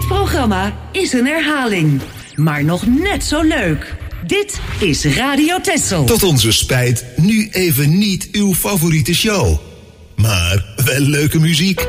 Dit programma is een herhaling, maar nog net zo leuk. Dit is Radio Texel. Tot onze spijt nu even niet uw favoriete show. Maar wel leuke muziek.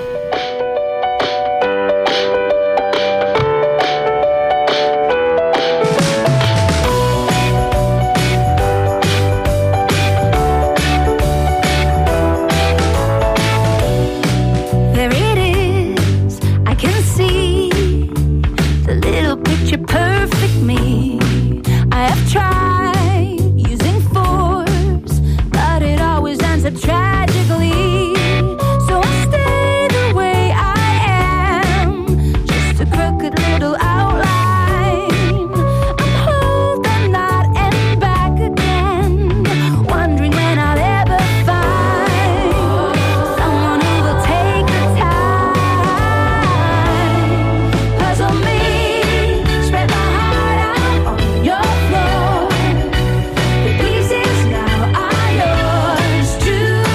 Tragically, so I stay the way I am, just a crooked little outline. I'm holding that and back again, wondering when I'll ever find someone who will take the time. Puzzle me, spread my heart out on your floor. The pieces now are yours to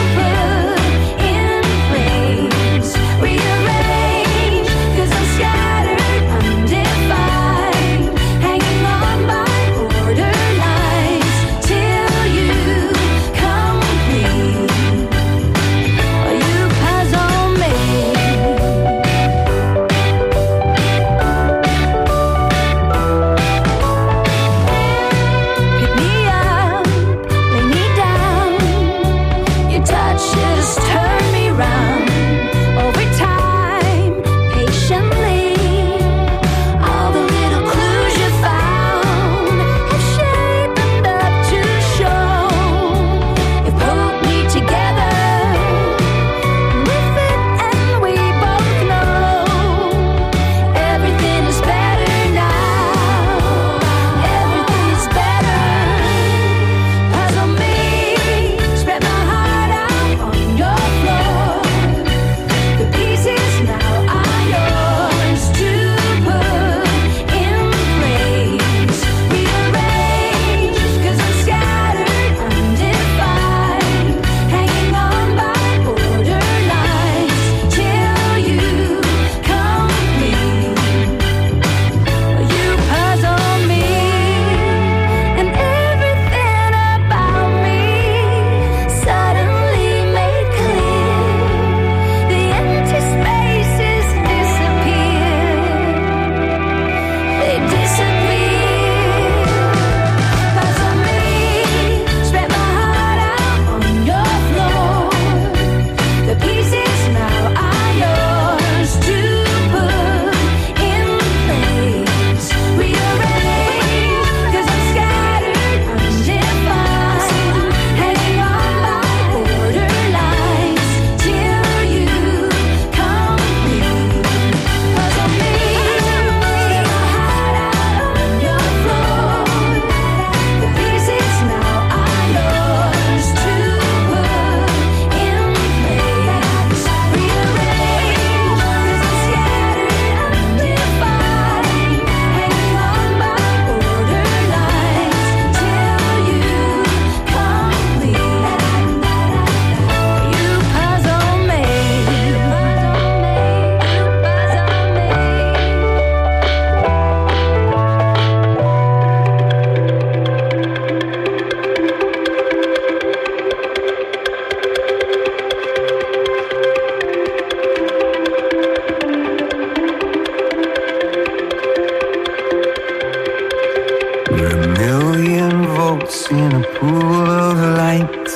in a pool of light,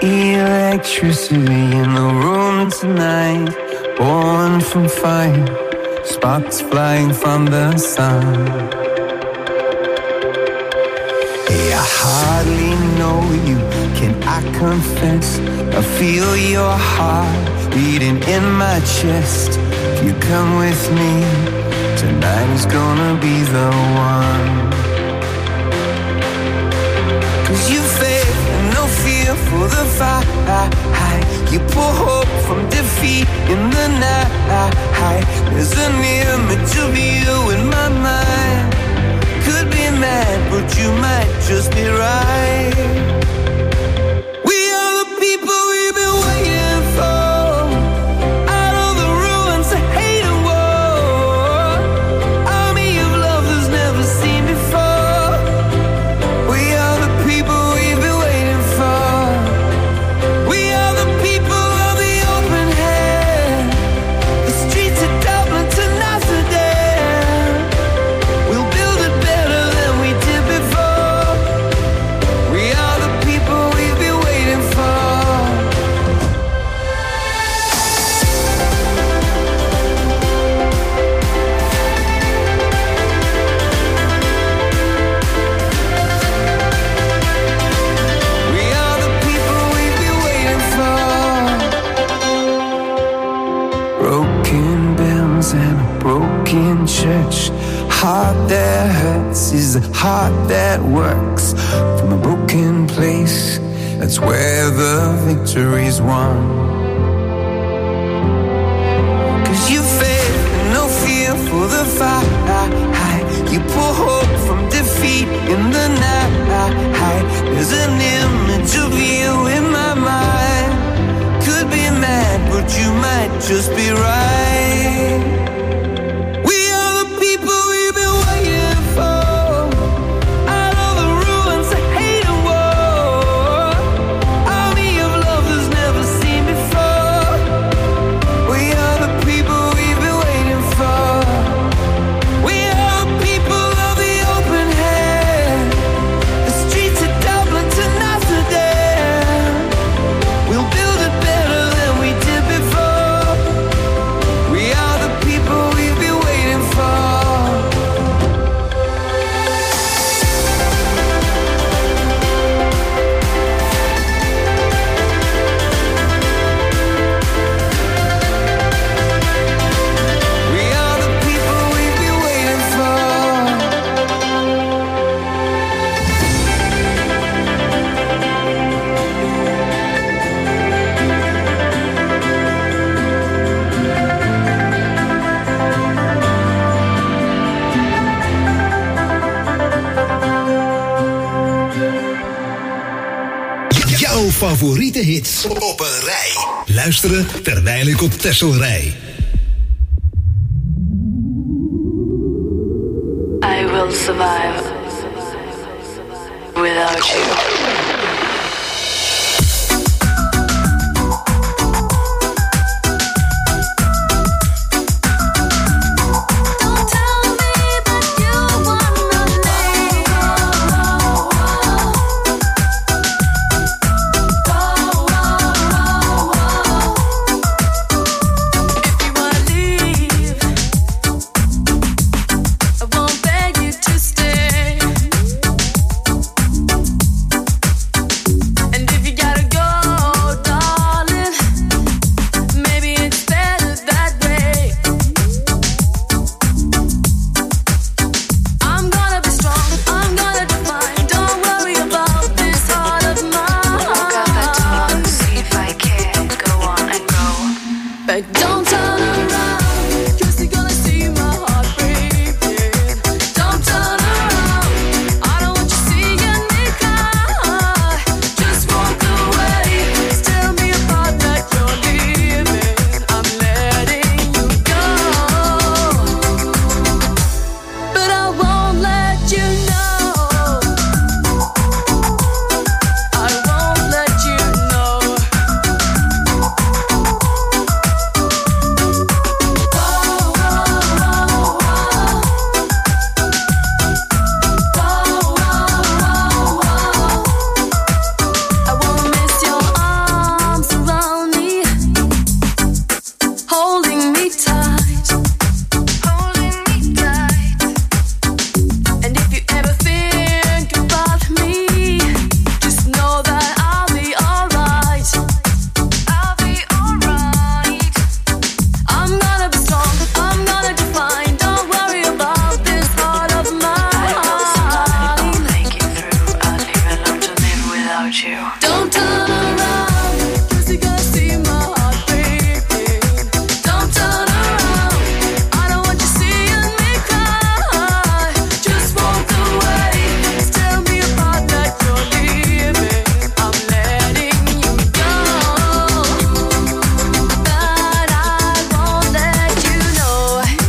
electricity in the room tonight, born from fire, sparks flying from the sun. Hey, I hardly know you, can I confess? I feel your heart beating in my chest. If you come with me, tonight is gonna be the one. 'Cause you faith and no fear for the fight. You pull hope from defeat in the night. There's an image of you in my mind. Could be mad, but you might just be right. We are the people we've been waiting for. Out of the ruins of hate and war. broken church. Heart that hurts is a heart that works. From a broken place, that's where the victory's won. You faith and no fear for the fight. You pull hope from defeat in the night. There's an image of you in my mind. Could be mad, but you might just be right. We are the people we've been waiting for. Out of the ruins of hate and war. Army of lovers never seen before. We are the people we've been waiting for. We are the people of the open hand. The streets of Dublin to Amsterdam. We'll build it better than we did before. We are the people we've been waiting for. We are the people we've been waiting for. Jouw favoriete hits op een rij. Luisteren terwijl ik op Texel rij. I will survive without you. Don't tell me that you wanna leave. If you wanna leave, I won't beg you to stay. And if you gotta go, darling, maybe it's better that way. I'm gonna be strong, I'm gonna define. Don't worry about this heart of Walk out that door, mine. see if I can go on and go. But don't turn around, 'cause you're gonna see my heart breaking. Don't turn around, I don't want you seeing me cry. Just walk away, tell me apart that you're leaving. I'm letting you go, but I won't let you know. I won't let you know. I wanna miss your arms around me, holding me tight, holding me tight. And if you ever think about me, just know that I'll be alright. I'll be alright. I'm gonna be strong, I'm gonna define. Don't worry about this heart of mine. I'll make it through. I'll leave alone to live without you. Don't turn around, 'cause you're gonna see my heart breaking. Don't turn around, I don't want you seeing me cry. Just walk away, tell me apart that you're leaving. I'm letting you go, but I won't let you know.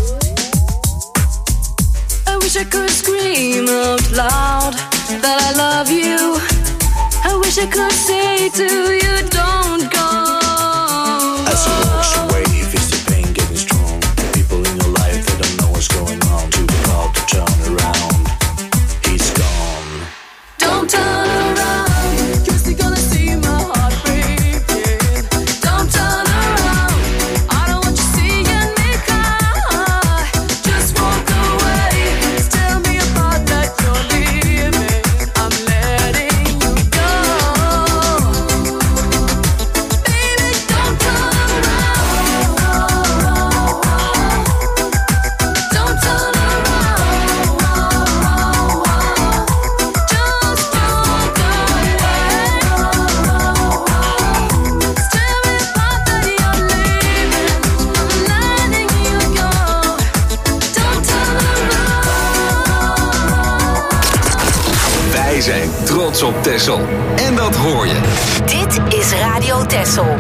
I wish I could scream out loud that I love you. I wish I could say to you, don't go. As you walks away, you feel the pain getting strong. People in your life that don't know what's going on. Too proud to turn around. He's gone. Don't turn around, 'cause you're gonna see my heart breaking. Don't turn around, I don't want you seeing me cry. Just walk away, tell me apart that you're leaving. I'm letting you go, trots op Texel. En dat hoor je. Dit is Radio Texel.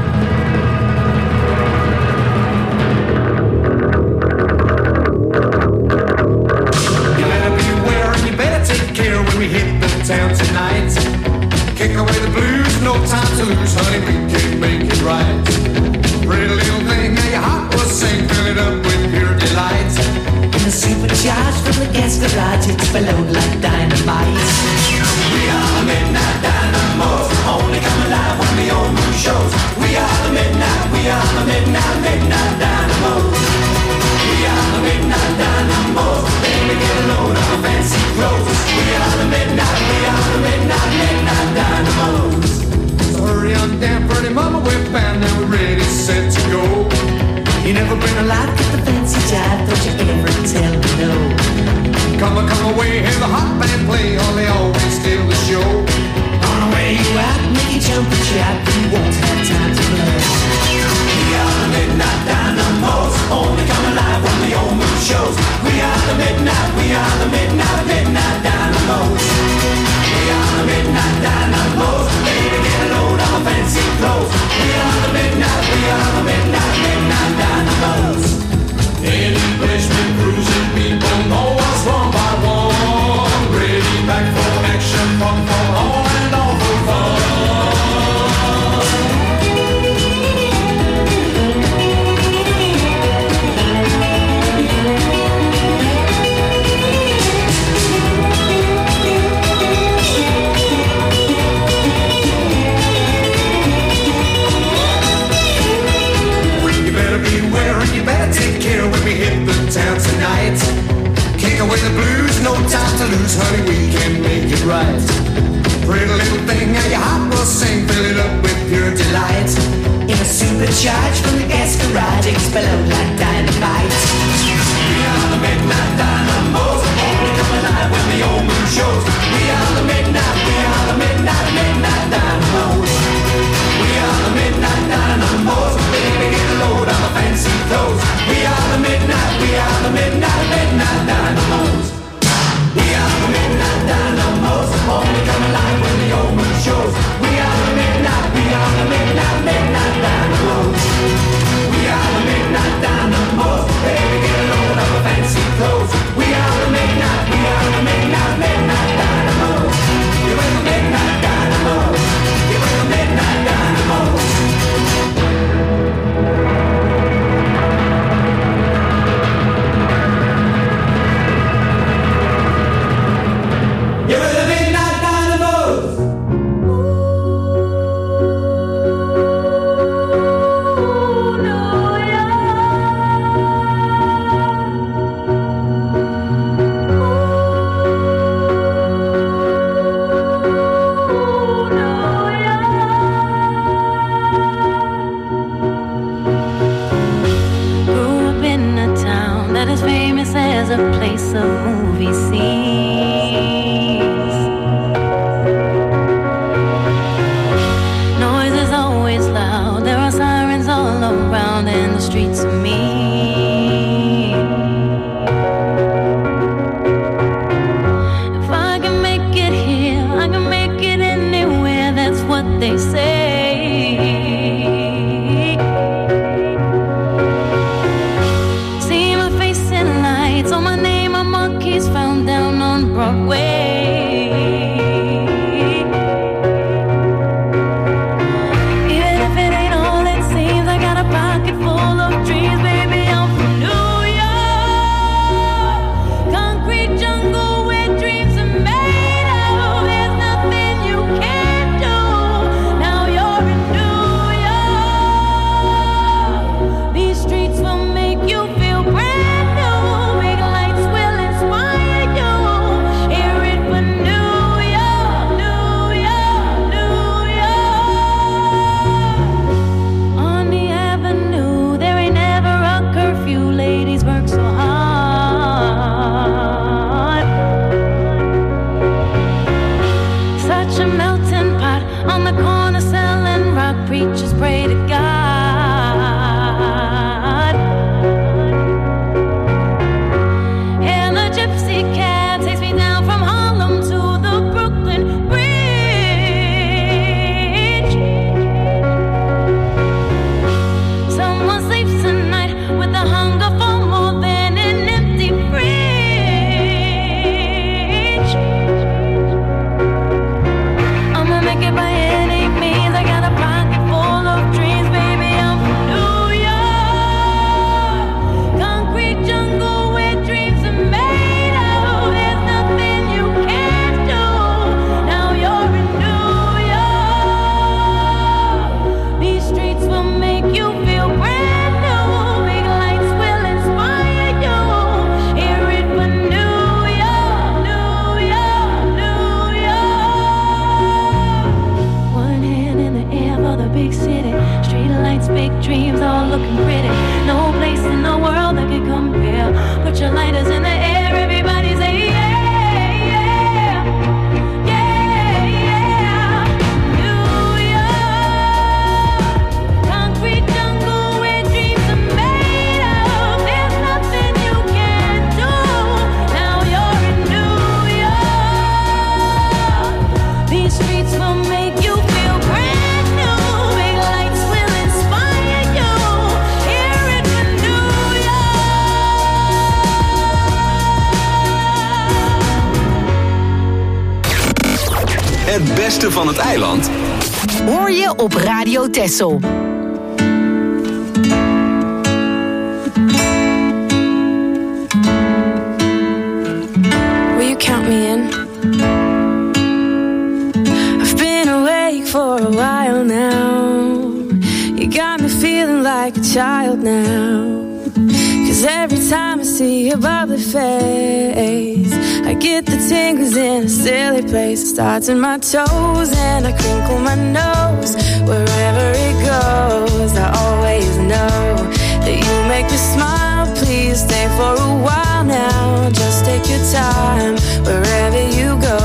Town tonight. Kick away the blues, no time to lose, honey, we can make it right. Pretty little thing, now your heart will sing, fill it up with pure delight. In a supercharged from the gas garage, it's explode like dynamite. We are the midnight dynamos, only come alive when the old moon shows. We are the midnight dynamos. We are the midnight dynamos, baby get a load of our fancy clothes. We are the midnight dynamos. So hurry on down, pretty mama, we're bound, now we're ready, set to go. You never bring a lot, get the fancy jive, don't you ever tell me no. Come away, hear the hot band play, all they always steal the show. On the way you out, make you jump and shout, you won't have time to blow. We are the midnight dynamos, only come alive when the old moon shows. We are the midnight dynamos. We are the midnight dynamos, baby get a load of fancy clothes. We are the midnight dynamos. In Englishman cruising, people know us one by one. Ready back for action, fun for all and all for fun. Town tonight. Kick away the blues, no time to lose, honey, we can make it right. Pretty little thing, now your heart will sing, fill it up with pure delight. In a supercharged from the gas garage, explode like dynamite. We are the midnight dynamos, only come alive when the old moon shows. We are the midnight dynamos. We are the midnight dynamos, baby get a load of our fancy clothes. We are the midnight dynamos. We are the midnight dynamos, only come alive when the old moon shows. We are the midnight dynamos. We are the midnight dynamos, baby get a load of our fancy clothes. We are the midnight dynamos. You are the midnight dynamos. You are the midnight dynamos. Gypsy cab takes me down from Harlem to the Brooklyn Bridge. city. Street lights, big dreams, all looking pretty. No place in the world that could compare. Put your lighters in the air, everybody say yeah. Het beste van het eiland hoor je op Radio Texel. Will you count me in? I've been awake for a while now. You got me feeling like a child now. 'Cause every time I see your bubbly face, I get the tingles in a silly place. It starts in my toes and I crinkle my nose. Wherever it goes, I always know that you make me smile. Please stay for a while now. Just take your time wherever you go.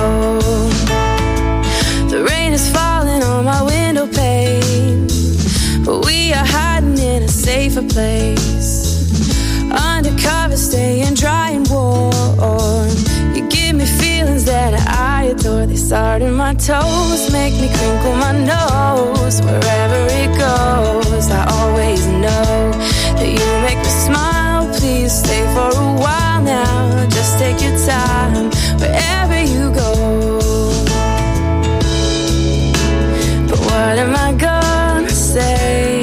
The rain is falling on my window pane, but we are hiding in a safer place. Undercover, staying dry and warm. You give me feelings that I adore. They start in my toes, make me crinkle my nose. Wherever it goes, I always know that you make me smile. Please stay for a while now. Just take your time wherever you go. But what am I gonna say?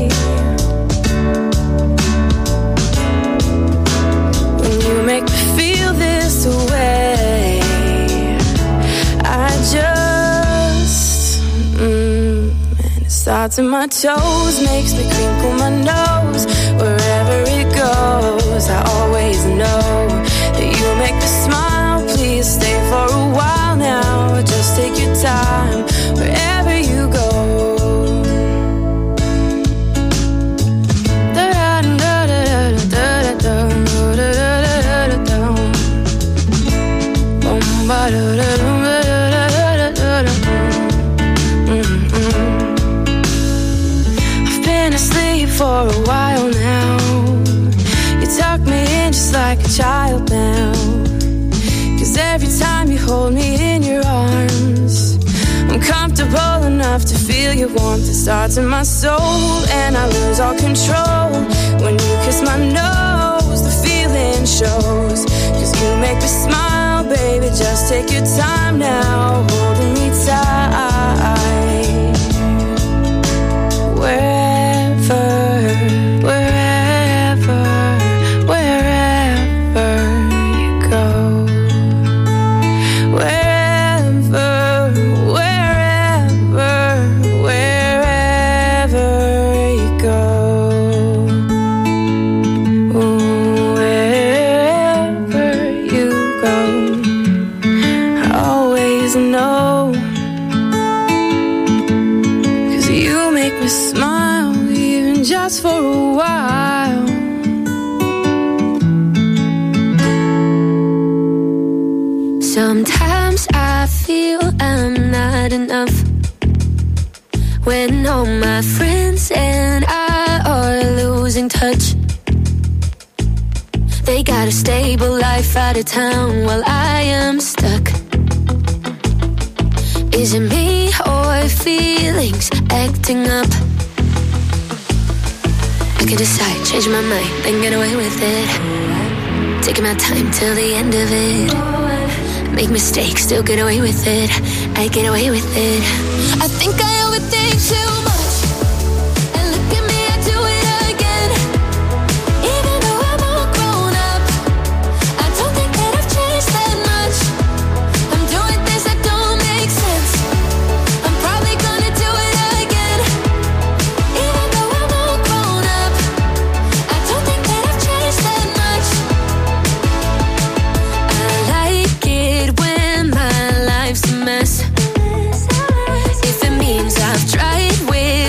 Make me feel this way. I just and it starts in my toes, makes me crinkle my nose. Wherever it goes, I always know that you make me smile. Please stay for a while now. Just take your time wherever you go. I've been asleep for a while now. You tuck me in just like a child now. 'Cause every time you hold me in your arms, I'm comfortable enough to feel your warmth. It starts in my soul and I lose all control. When you kiss my nose, the feeling shows. 'Cause you make me smile, baby, just take your time now, holding me tight. Wherever, wherever, wherever you go. Wherever, wherever, wherever you go. Know, 'cause you make me smile, even just for a while. Sometimes I feel I'm not enough, when all my friends and I are losing touch. They got a stable life out of town while I am stuck. Is it me or feelings acting up? I can decide, change my mind, then get away with it. Taking my time till the end of it. Make mistakes, still get away with it. I get away with it. I think I overthink too much. And look at me, I do it again. Even though I'm all grown up, I don't think that I've changed that much. I'm doing things that don't make sense. I'm probably gonna do it again. Even though I'm all grown up, I don't think that I've changed that much. I like it when my life's a mess. If it means I've tried with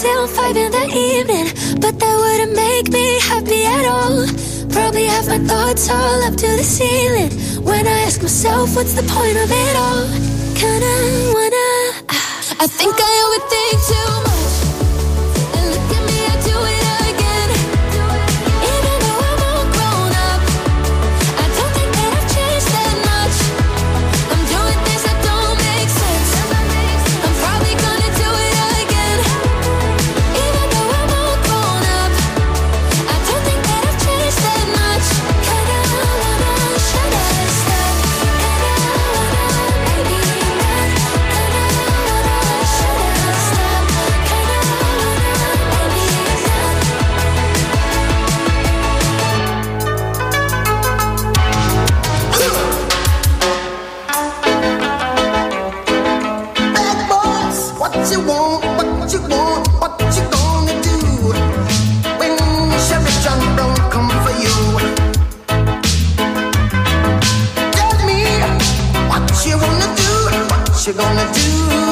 till 5 in the evening, but that wouldn't make me happy at all. Probably have my thoughts all up to the ceiling when I ask myself, what's the point of it all? Kinda wanna, I think I overthink too much. And look at me, I do it again. Even though I'm all grown up, I don't think that I've changed that much. I'm doing things that don't make sense. I'm probably gonna do it again. Even though I'm all grown up, I don't think that I've changed that much. Kinda wanna, should I stop? Kinda wanna, maybe not. Kinda wanna, should I stop? Kinda wanna, maybe not. Bad boys, what you want, what you want, what you gonna do when Chevy John Brown come for you? Tell me what you gonna do, what you gonna do?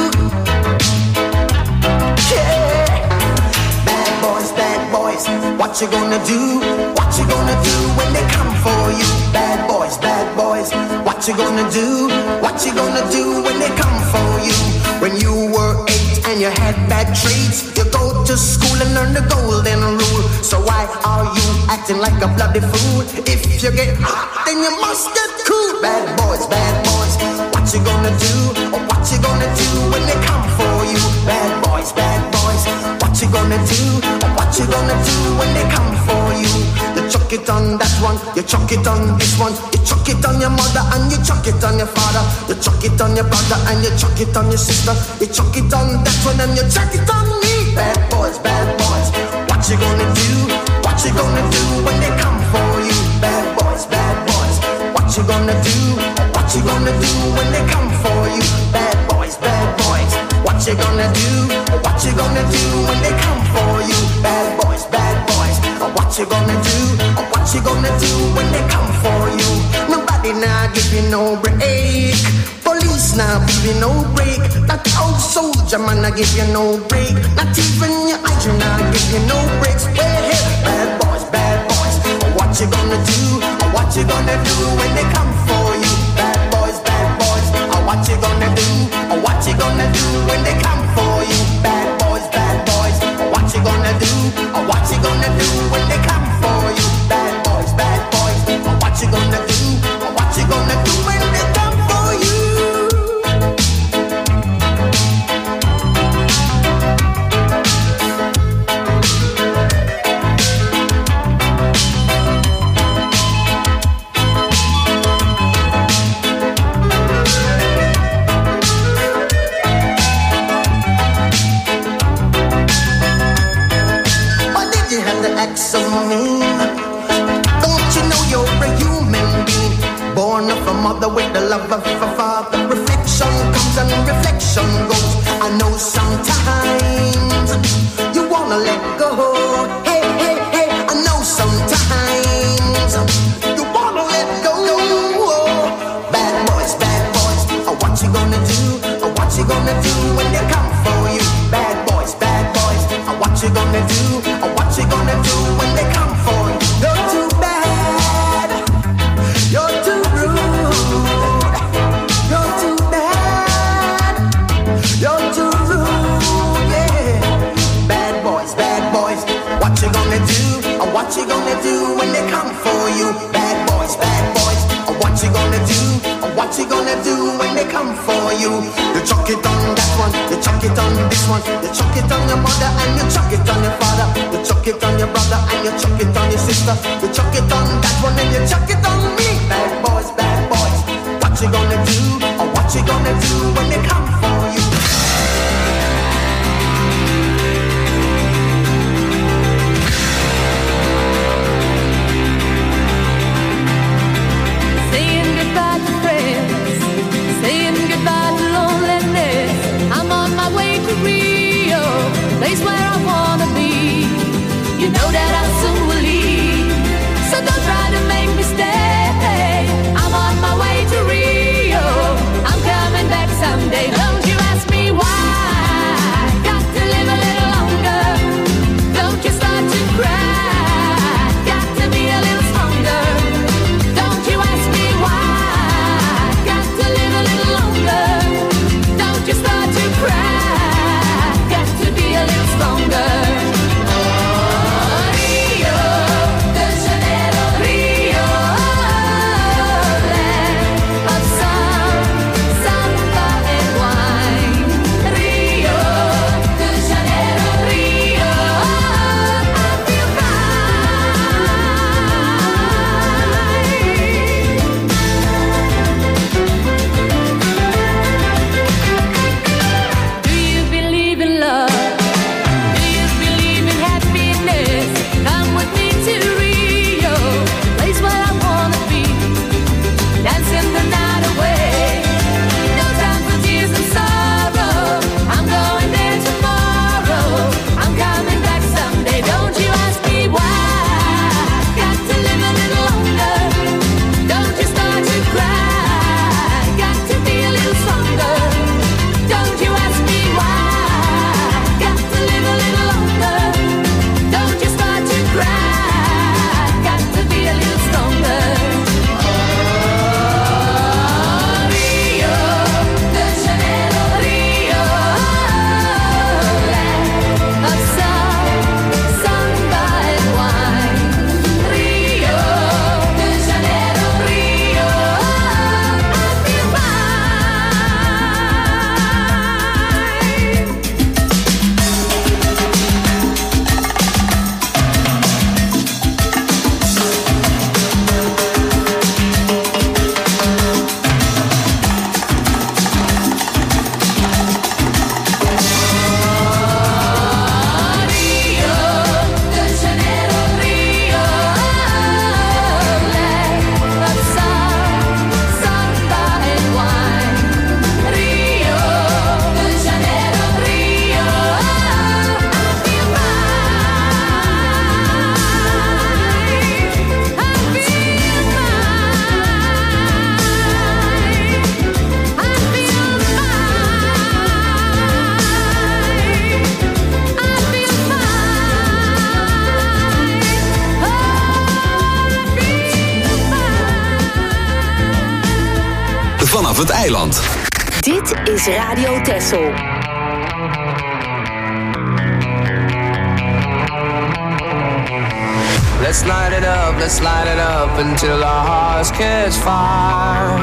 Yeah, bad boys, what you gonna do? What you gonna do when they come for you? Bad boys, what you gonna do? What you gonna do when they come for you? When you were 8 and you had bad traits, you go to school and learn the golden rule. So why are you acting like a bloody fool? If you get hot, then you must get cool. Bad boys, what you gonna do? Or what you gonna do when they come for you? Bad boys, what you gonna do? Or what you gonna do when they come for you? You chuck it on that one, you chuck it on this one, you chuck it on your mother and you chuck it on your father, you chuck it on your brother and you chuck it on your sister, you chuck it on that one and you chuck it on me. Bad boys, what you gonna do? What you gonna do when they come for you? Bad boys, what you gonna do? What you gonna do when they come for you? Bad boys, what you gonna do? What you gonna do when they come for you? Bad boys, what you gonna do? What you gonna do when they come for you? Nobody now give you no break. Police now give you no break. That old soldier man I give you no break. Not even your agent now give you no breaks. Well, hey, bad boys, what you gonna do? What you gonna do when they come for you? Bad boys, what you gonna do? What you gonna do when they come for you? Bad boys, what you gonna do? What you gonna do when they come for you? Bad boys, what you gonna do? What you gonna do when they come for you? Acts of mean. Don't you know you're a human being, born of a mother with the love of a father? Reflection comes and reflection goes. I know sometimes you wanna let go. Hey, I know sometimes you wanna let go. Bad boys, what you gonna do? What you gonna do when they come for you? Bad boys, what you gonna do? What you gonna do when they come for you? You're too bad, you're too rude, you're too bad, you're too rude, yeah. Bad boys, what you gonna do? What you gonna do when they come for you? Bad boys, what you gonna do? What you gonna do when they come for you? You chuck it on that one, you chuck it on this one, you chuck it on your mother and you chuck it on your father, you chuck it on your brother and you chuck it on your sister, you chuck it on that one and you chuck it on me. Bad boys, what you gonna do? What you gonna do when they come for you? Saying goodbye to friends, saying goodbye to loneliness. I'm on my way to Rio, place where I wanna be. You know that I soon will leave, so don't try to make me stay. I'm on my way to Rio, I'm coming back someday. Don't het eiland. Dit is Radio Texel. Let's light it up until our hearts catch fire.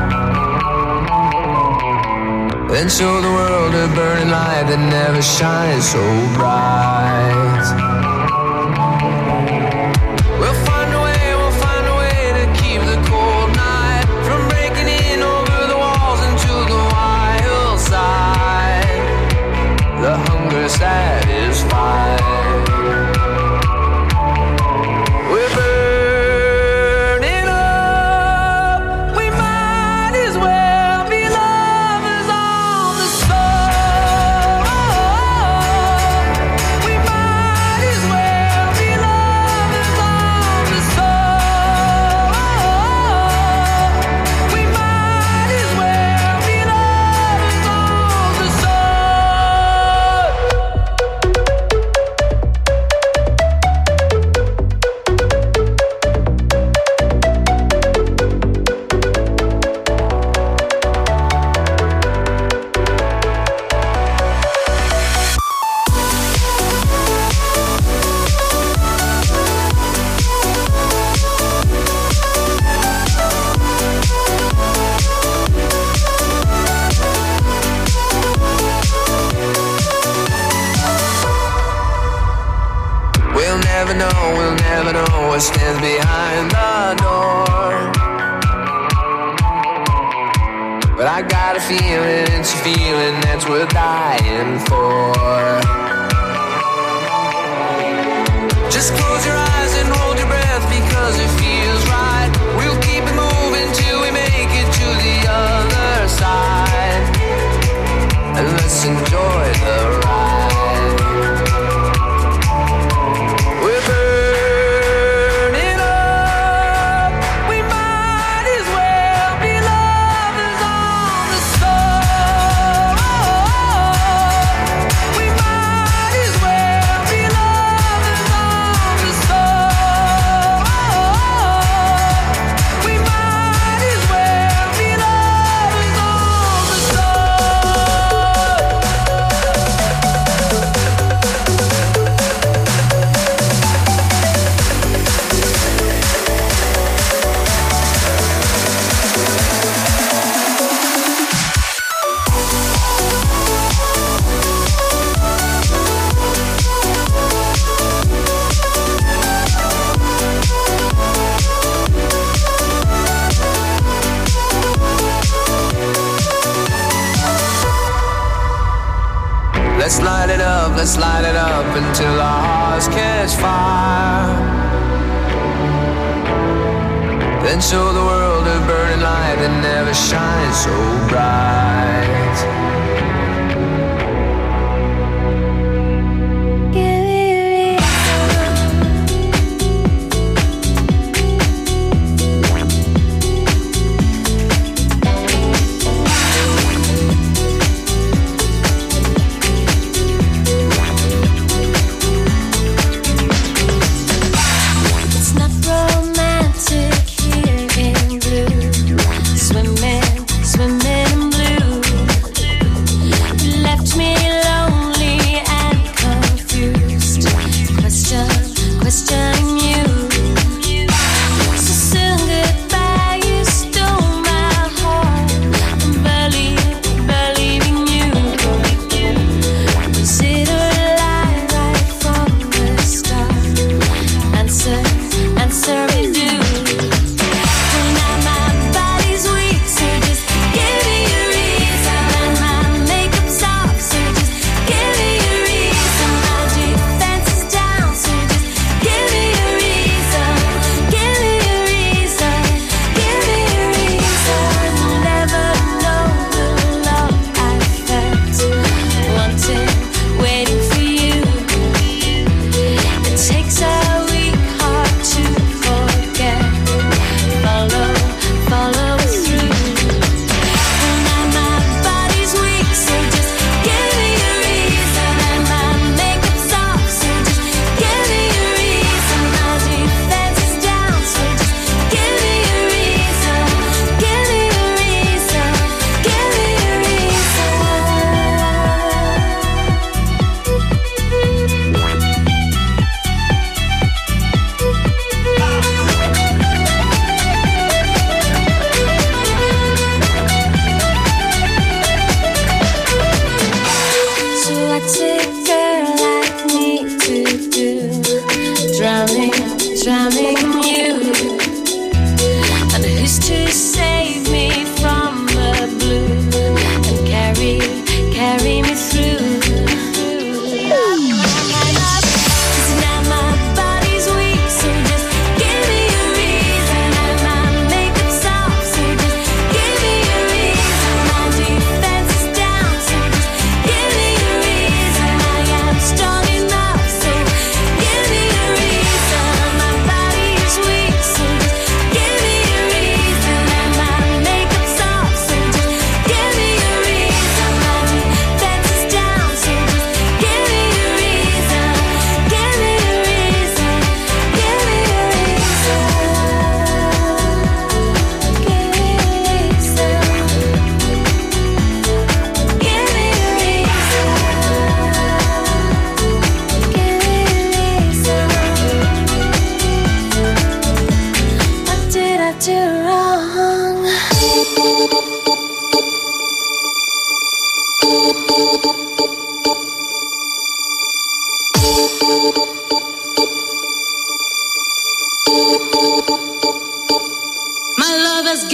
Then show the world a burning light that never shines so bright. We'll find a way to keep the cold night from breaking in over the walls into the wild side. The hunger satisfied. We'll never know what stands behind the door. But I got a feeling, it's a feeling that's worth dying for. Just close your eyes and hold your breath because it feels right. We'll keep it moving till we make it to the other side. And let's enjoy the ride. Let's light it up until our hearts catch fire. Then show the world a burning light that never shines so bright. Swimming in blue.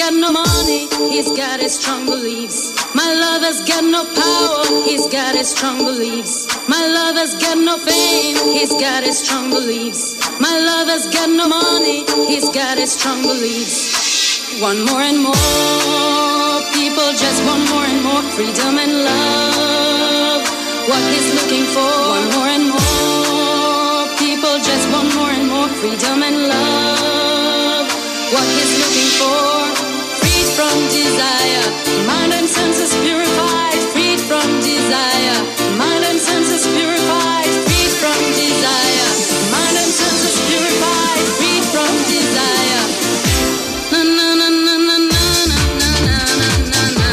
got no money, he's got his strong beliefs. My lover's got no power, he's got his strong beliefs. My lover's got no fame, he's got his strong beliefs. My lover's got no money, he's got his strong beliefs. Want more and more, people just want more and more freedom and love. What he's looking for, want more and more, people just want more and more freedom and love. What he's looking for, freed from desire, mind and senses purified, freed from desire, mind and senses purified, freed from desire, mind and senses purified, freed from desire. Na na na na na na na na na na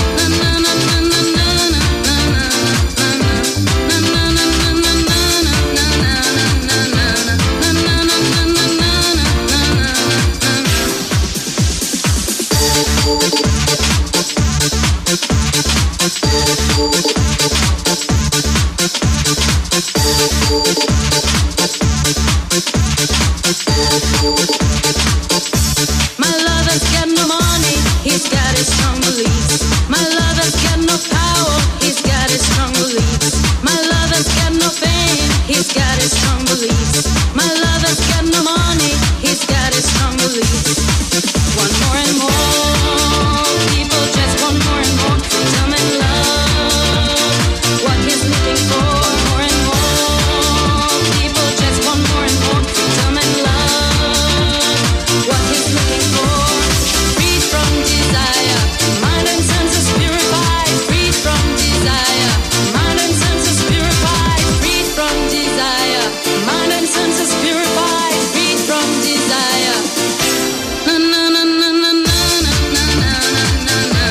My lover's got no money, he's got his strong beliefs. My lover's got no power, he's got his strong beliefs. My lover's got no fame, he's got his strong beliefs. My lover's got no money, he's got his strong beliefs. Want more and more, people just want more and more freedom and love. What he's looking for, more and more, people just want more and more freedom and love. What he's looking for, freed from desire, mind and senses purified, freed from desire, mind and senses purified, freed from desire, mind and senses purified, freed from desire. Na na na na na na na na na na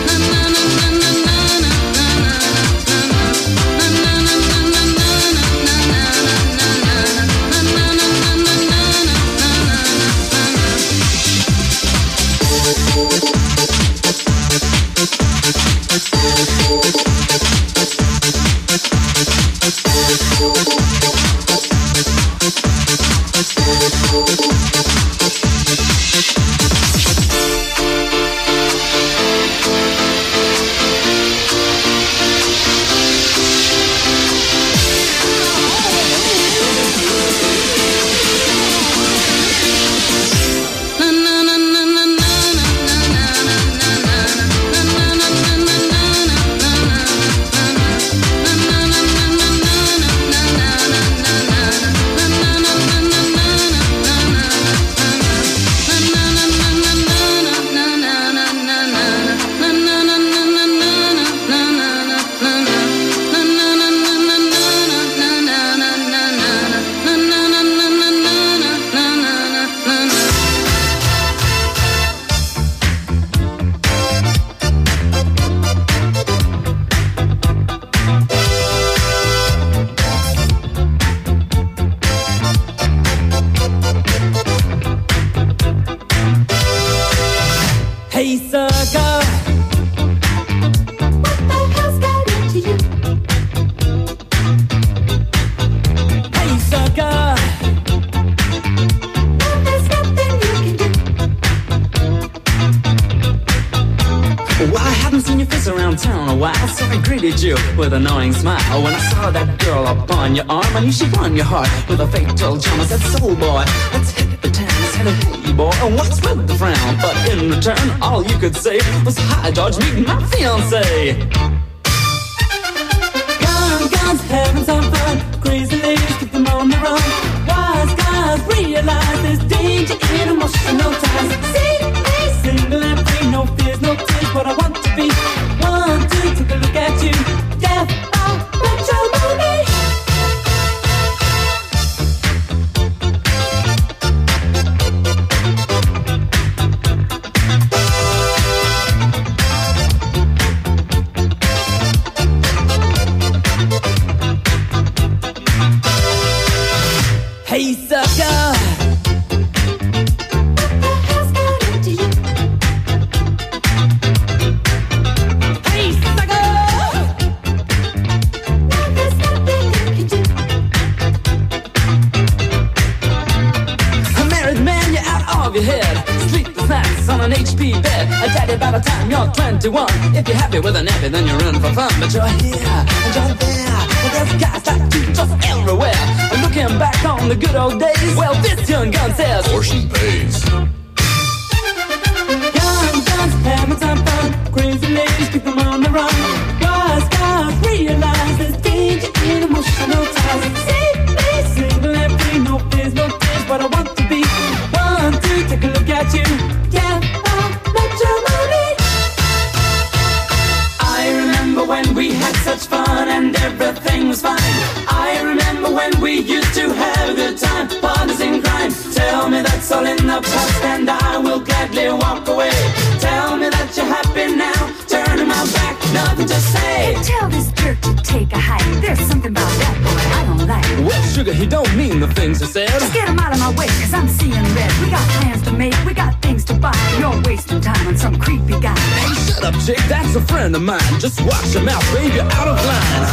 Hey sucker, what the hell's got into you? Hey sucker, well, there's nothing you can do. Well, I haven't seen your face around town a while, so I greeted you with a knowing smile. When I saw that girl up on your arm, I knew she'd won your heart with a fatal charm. I said, soul boy, let's hit the town. I said, hey boy, what's with the frown? But in return, all you could say was, hi George, meet my fiancé. Guns, having some fun. Crazy ladies, keep them on the run. Wise guys realize there's danger in emotional ties. See me single and free, no fears, no tears. What I want to be, want to take a look at you. Death by matrimony. be there, daddy, by the time you're 21. If you're happy with a nappy, then you're in for fun. But you're here and you're there, and there's guys like you just everywhere. And looking back on the good old days, well, this young gun says portion pays. Young guns having some fun. Crazy ladies keep them on the run. Wise guys realize there's danger in emotional ties. See me single and free, no fears, no tears. What I want to be. 1, 2, take a look at you. Yeah, I'll let you know me. I remember when we had such fun and everything was fine. I remember when we used to have a good time, partners in crime. Tell me that's all in the past and I will gladly walk away. Tell me that you're happy now, turning my back, nothing to say. Tell this jerk to take a hike. There's something about that boy I don't like. Well, sugar, he don't mean the things he said. Just get him out of my way, cause I'm seeing red. We got plans to make, we got things to buy. You're wasting time on some creepy guy. Hey, shut up, chick, that's a friend of mine. Just watch your mouth, babe, you're out of line.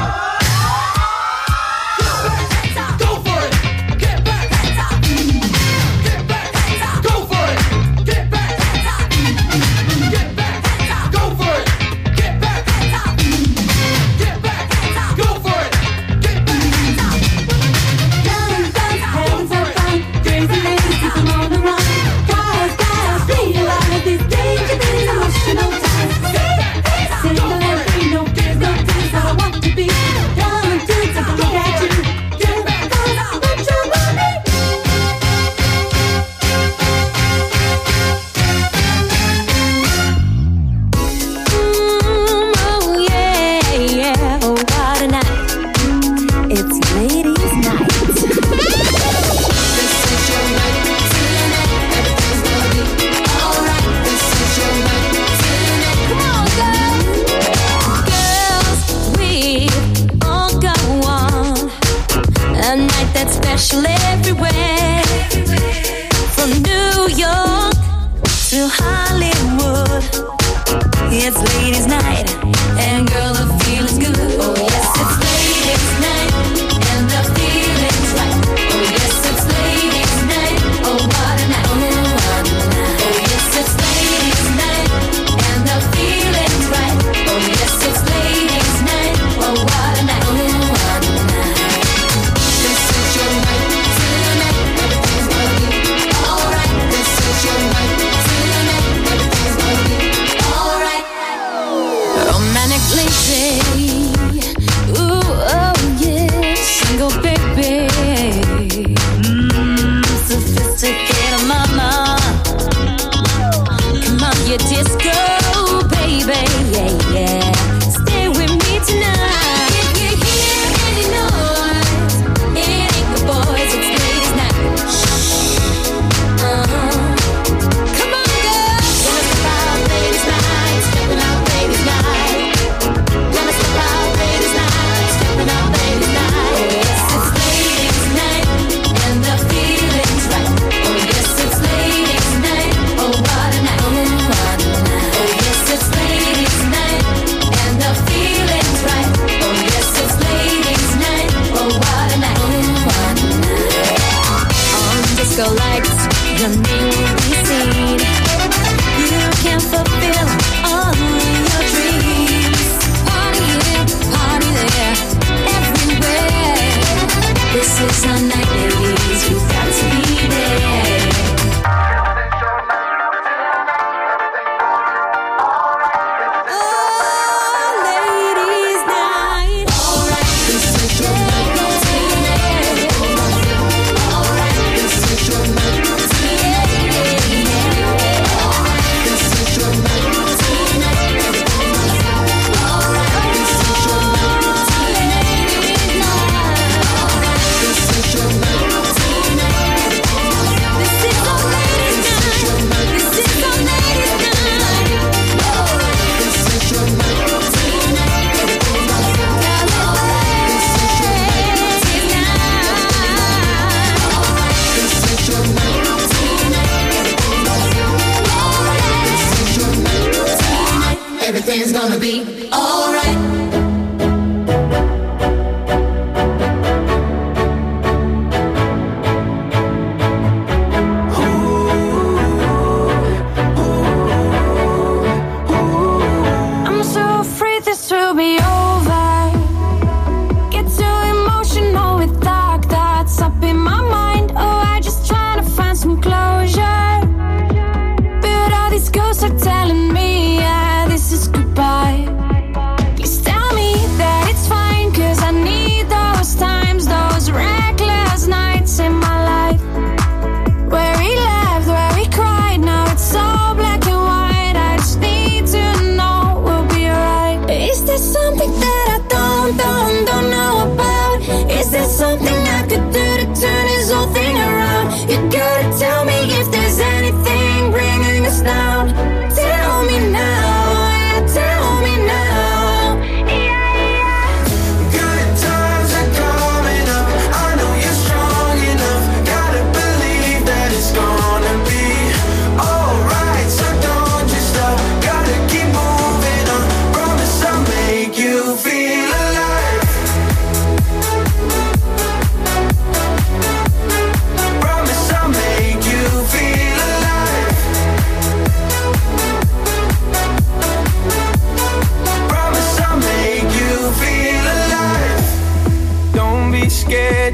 everything's gonna be alright.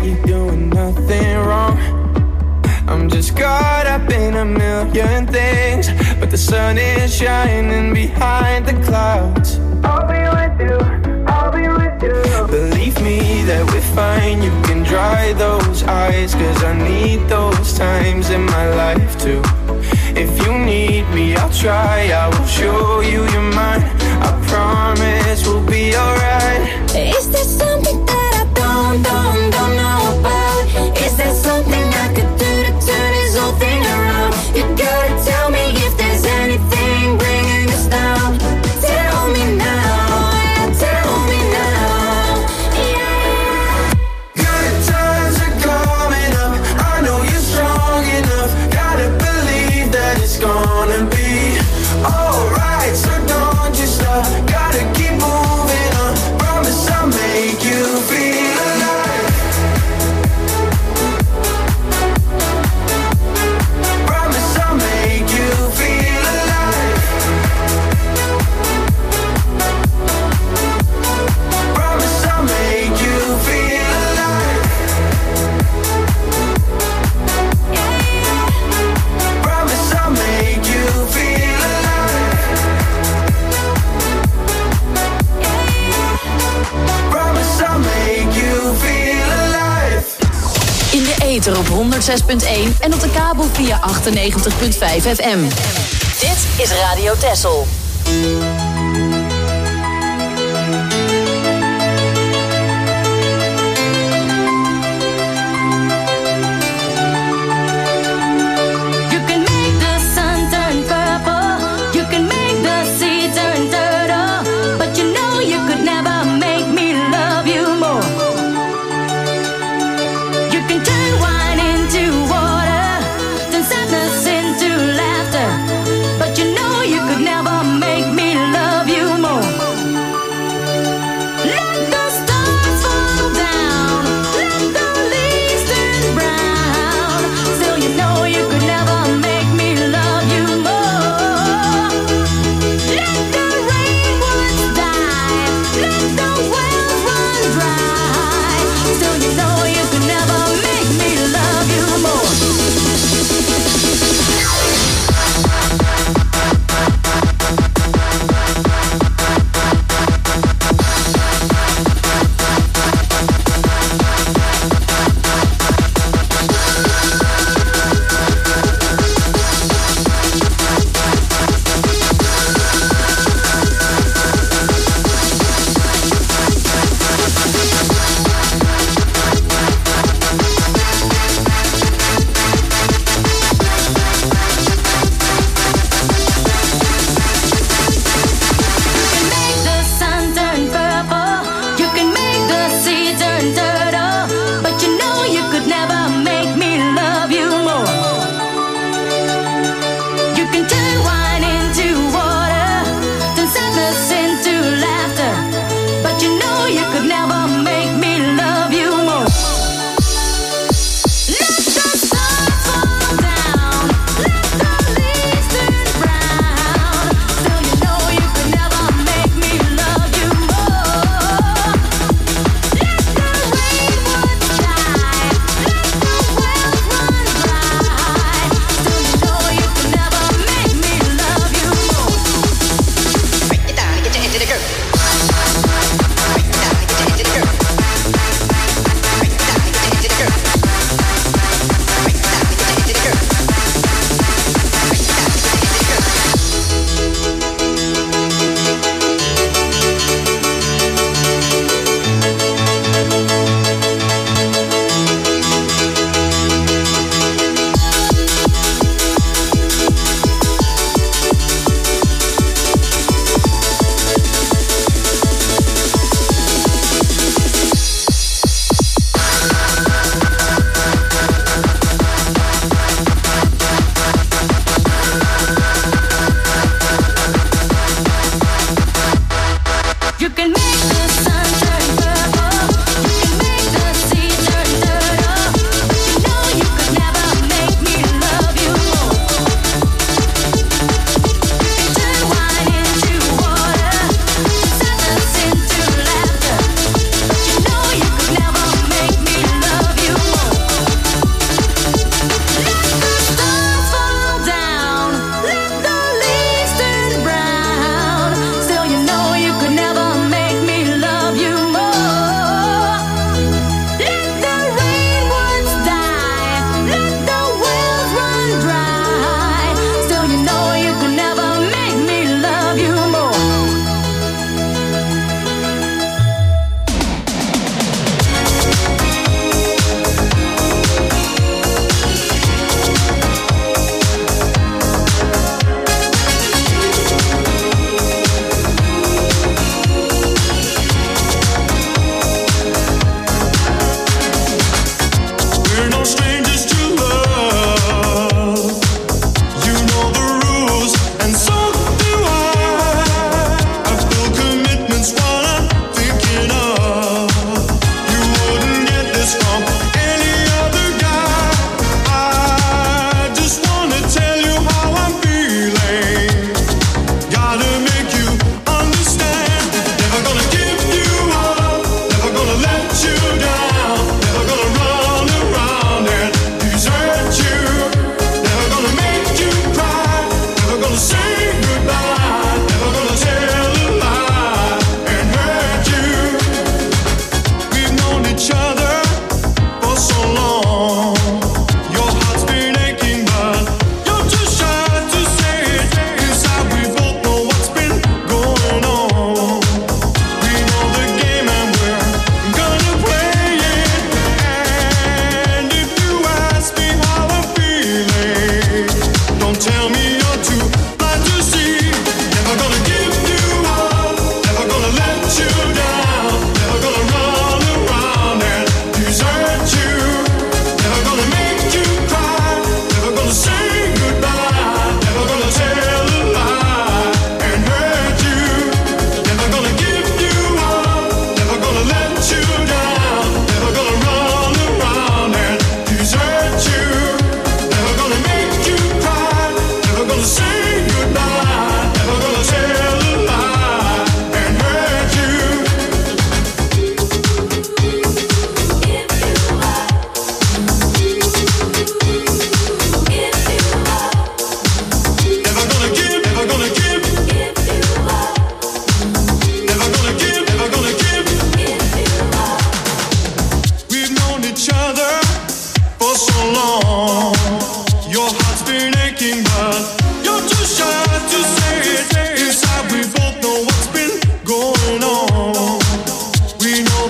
you're doing nothing wrong. I'm just caught up in a million things, but the sun is shining behind the clouds. I'll be with you, I'll be with you. Believe me that we're fine, you can dry those eyes, cause I need those times in my life too. If you need me, I'll try, I will show you you're mine. I promise we'll be alright. Is there something that I don't know about? Is there something I could do to turn this whole thing around? You gotta tell me if there's anything bringing us down. Tell me now, yeah, tell me now, yeah. Good times are coming up, I know you're strong enough. Gotta believe that it's gonna be alright, so don't you stop. Gotta keep moving on, promise I'll make you feel alive. Promise I'll make you feel alive. Promise I'll make you feel alive. Promise I'll make you feel alive. Promise I'll make you feel alive. In de ether op 106.1 en op de kabel via 98.5 FM. Dit is Radio Texel. You can make the sun turn purple, you can make the sea turn turtle, but you know you could never make me love you more. You can turn wine into water, turn sadness into laughter, but you know you could never make me love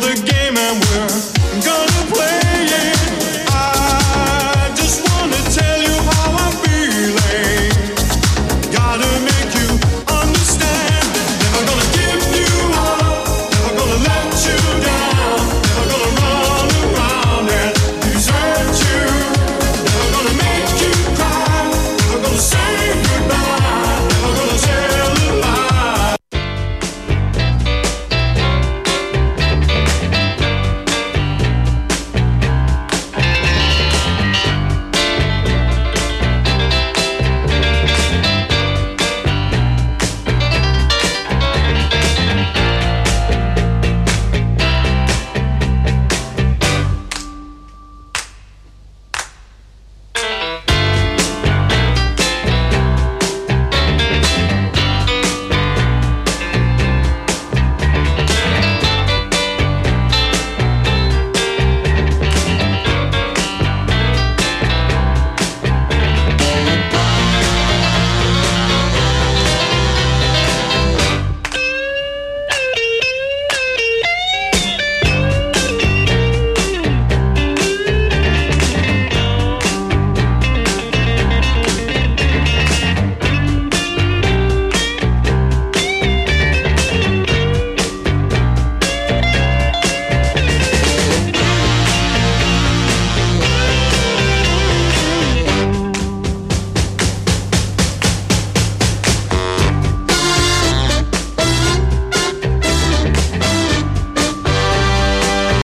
the game and we're gonna play.